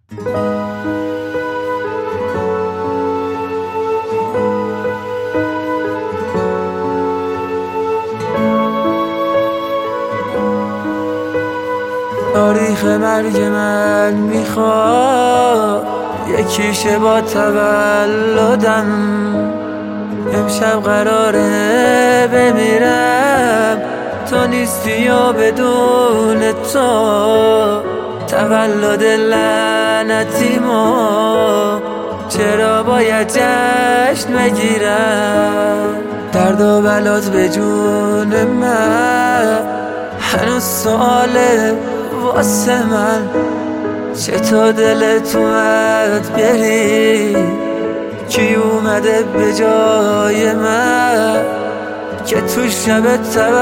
تاریخ مرگ من میخواد یکیشه با تولدم. امشب قراره بمیرم، تو نیستی و بدون تو تولد لعنتیمو چرا باید جشن بگیرم؟ درد و بلات به جون من هنوز سواله واسه من. چطور دلت اومد بری؟ کی اومده به جای من که تو شب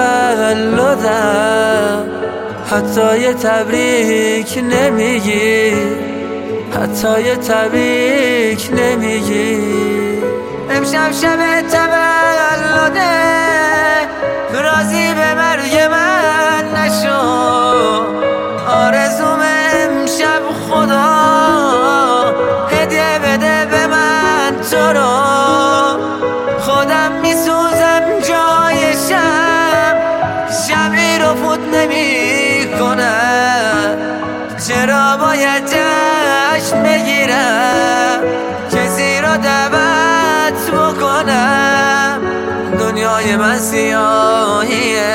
تولدم حتی یه تبریک نمیگی، حتی یه تبریک نمیگی؟ امشب شب تولده، راضی به مرگ من نشو. آرزوم امشب خدا هدیه بده به من تو رو. خودم میسوزم جای شبی رو فوت نمی کنم. چرا باید جشن بگیرم؟ کسی رو دعوت بکنم؟ دنیای من سیاهیه،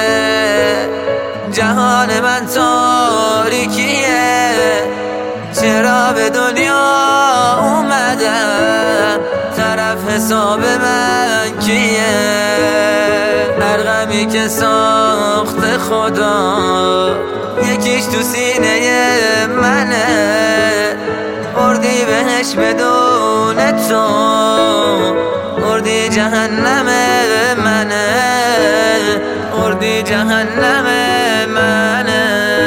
جهان من تاریکیه. چرا به دنیا اومدم؟ طرف حساب من کیه؟ هر غمی که ساخت خدا یکیش تو سینه منه. اردی بهش بدون تو، اردی جهنم منه، اردی جهنم منه.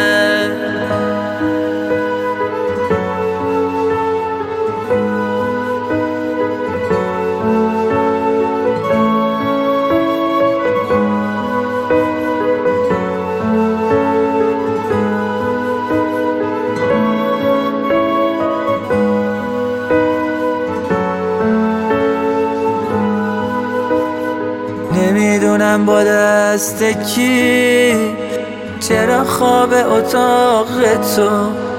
نمیدونم با دست کی چرا خواب اتاق تو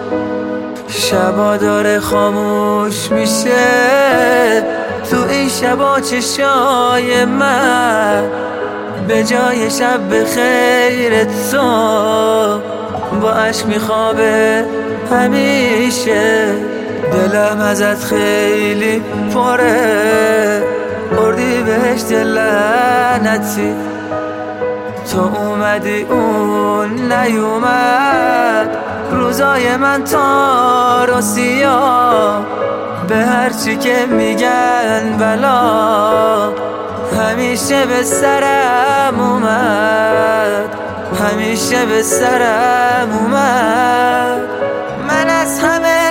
شبا داره خاموش میشه. تو این شبا چشای من به جای شب بخیر تو با عشق میخوابه همیشه. دلم ازت خیلی پره، اردی بهشت لعنتی. تو اومدی اون نیومد، روزای من تار و سیاه. به هرچی که میگن بلا همیشه به سرم اومد، همیشه به سرم اومد. من از همه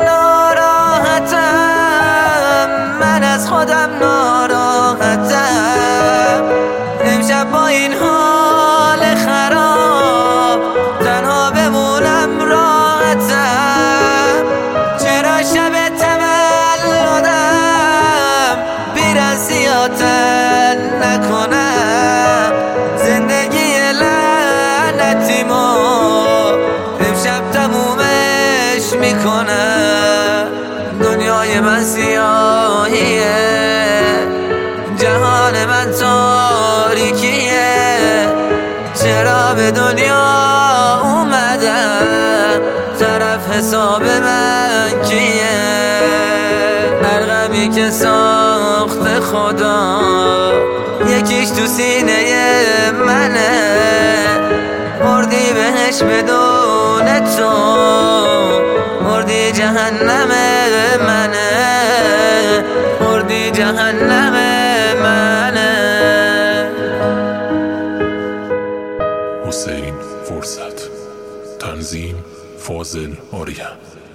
ناراحتم، من از خودم ناراحتم. امشب با این حال خراب تنها بمونم راحتم. چرا شب تولدم بی‌رضایتن نکنم؟ زندگی لعنتیمو امشب تمومش میکنم. دنیای من سیاهیه، جهان من تاریکیه. چرا به دنیا اومدم؟ طرف حساب من کیه؟ هر غمی که ساخت خدا یکیش تو سینه منه. اردی بهش بدون تو، اردی جهنم منه، اردی جهنم منه. حسین فرصت، تنظیم فاضل آریا.